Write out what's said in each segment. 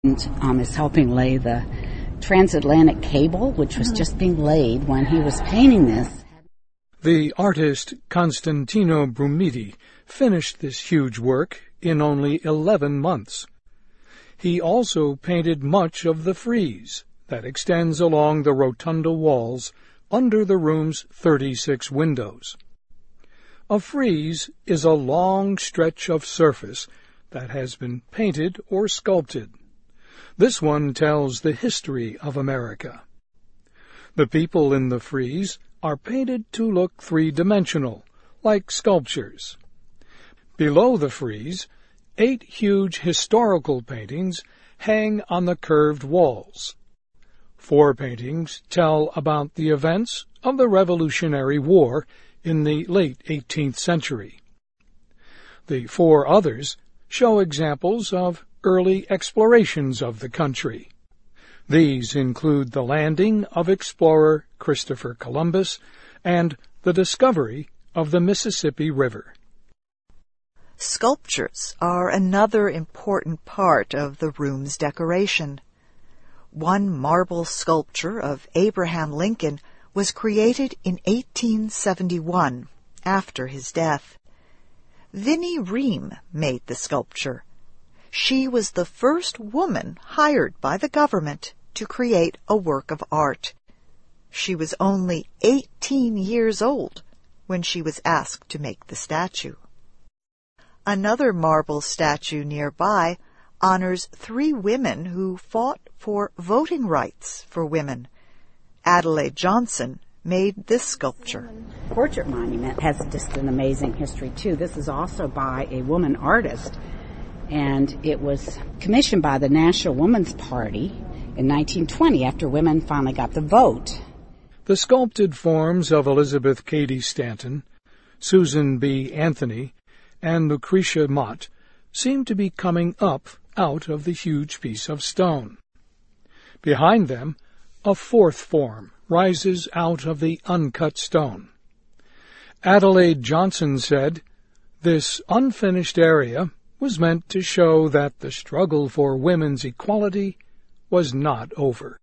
Is helping lay the transatlantic cable, which was just being laid when he was painting this. The artist Constantino Brumidi finished this huge work in only 11 months. He also painted much of the frieze that extends along the rotunda walls under the room's 36 windows. A frieze is a long stretch of surface that has been painted or sculpted. This one tells the history of America. The people in the frieze are painted to look three-dimensional, like sculptures. Below the frieze, 8 huge historical paintings hang on the curved walls. 4 paintings tell about the events of the Revolutionary War in the late 18th century. The 4 others show examples of early explorations of the country. These include the landing of explorer Christopher Columbus and the discovery of the Mississippi River. Sculptures are another important part of the room's decoration. One marble sculpture of Abraham Lincoln was created in 1871, after his death. Vinnie Ream made the sculpture. She was the first woman hired by the government to create a work of art. She was only 18 years old when she was asked to make the statue. Another marble statue nearby honors 3 women who fought for voting rights for women. Adelaide Johnson made this sculpture. Portrait monument has just an amazing history, too. This is also by a woman artist, and it was commissioned by the National Woman's Party in 1920 after women finally got the vote. The sculpted forms of Elizabeth Cady Stanton, Susan B. Anthony, and Lucretia Mott seem to be coming up out of the huge piece of stone. Behind them, a 4th form rises out of the uncut stone. Adelaide Johnson said, "This unfinished area was meant to show that the struggle for women's equality was not over."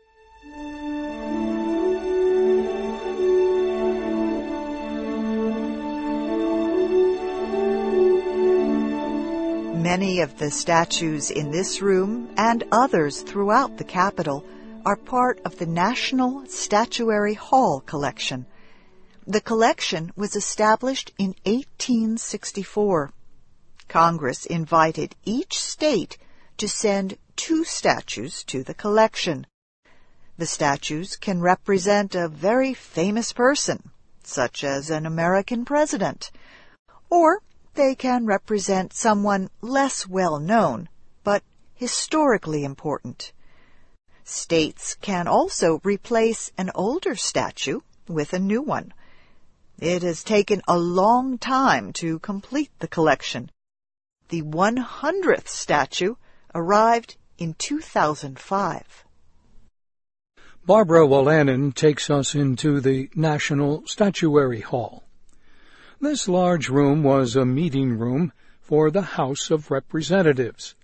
Many of the statues in this room and others throughout the Capitol are part of the National Statuary Hall collection. The collection was established in 1864. Congress invited each state to send 2 statues to the collection. The statues can represent a very famous person, such as an American president, or they can represent someone less well known, but historically important. States can also replace an older statue with a new one. It has taken a long time to complete the collection. The 100th statue arrived in 2005. Barbara Wolanin takes us into the National Statuary Hall. This large room was a meeting room for the House of Representatives.